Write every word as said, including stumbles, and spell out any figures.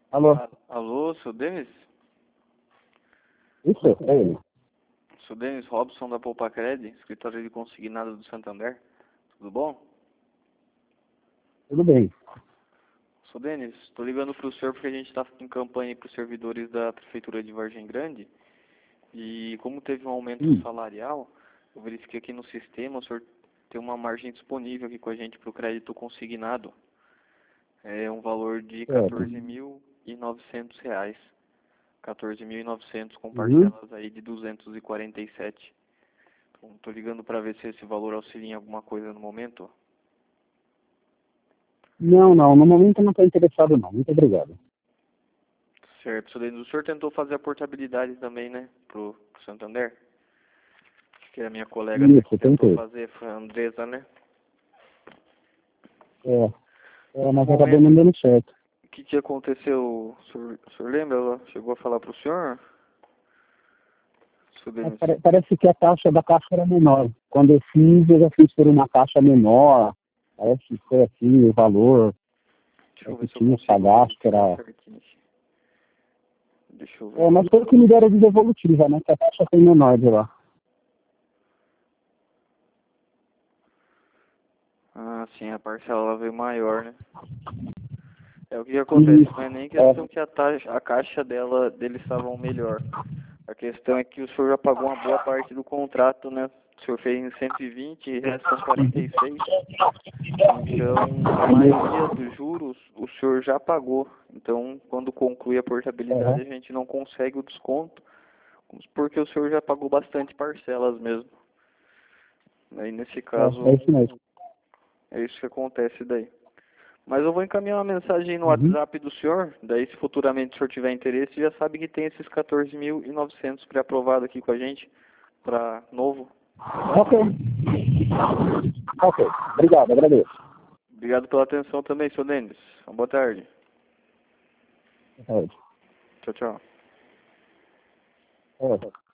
Alô? A- Alô, sou Denis? Isso, é ele. Sou Denis Robson da Poupacred, escritório de consignado do Santander. Tudo bom? Tudo bem. Sou Denis, estou ligando para o senhor porque a gente está em campanha para os servidores da Prefeitura de Vargem Grande. E como teve um aumento Hum, salarial, eu verifiquei aqui no sistema, o senhor tem uma margem disponível aqui com a gente para o crédito consignado. É um valor de certo. quatorze mil e novecentos reais. quatorze mil e novecentos com Uhum. parcelas aí de duzentos e quarenta e sete. Então, tô ligando para ver se esse valor auxilia em alguma coisa no momento. Não, não, no momento eu não estou interessado não. Muito obrigado. Certo, senhor Denis. O senhor tentou fazer a portabilidade também, né, pro, pro Santander? Que a minha colega até que Isso, tentou tentei. fazer, foi a Andresa, né? É, é, No mas acabou momento, não dando certo. o que que aconteceu? O senhor, o senhor lembra? Ela chegou a falar pro senhor, senhor É, Denis? pare- parece que a taxa da caixa era menor. Quando eu fiz, eu já fiz por uma caixa menor. Parece que foi assim o valor Deixa é, eu que ver se eu tinha consigo cadastro. verificar Era... certinho aqui. Deixa eu ver. É, mas foi o que me deram de devolutiva, né? Que a taxa foi menor de lá. Ah, sim, a parcela ela veio maior, né? É o que acontece, Isso. não é nem É, questão que a, taxa, a caixa dela, deles estavam melhor. A questão é que o senhor já pagou uma boa parte do contrato, né? O senhor fez em cento e vinte e restam quarenta e seis. Então, a maioria dos juros o senhor já pagou. Então, quando conclui a portabilidade, aham. a gente não consegue o desconto, porque o senhor já pagou bastante parcelas mesmo. Aí, nesse É, é caso, isso mesmo. é isso que acontece daí. Mas eu vou encaminhar uma mensagem no Uhum. WhatsApp do senhor, daí se futuramente o senhor tiver interesse, já sabe que tem esses quatorze mil e novecentos pré-aprovado aqui com a gente, para novo, tá bom? Ok. Ok. Obrigado, agradeço. Obrigado pela atenção também, senhor Denis. Uma boa tarde. É, Tchau, tchau. é.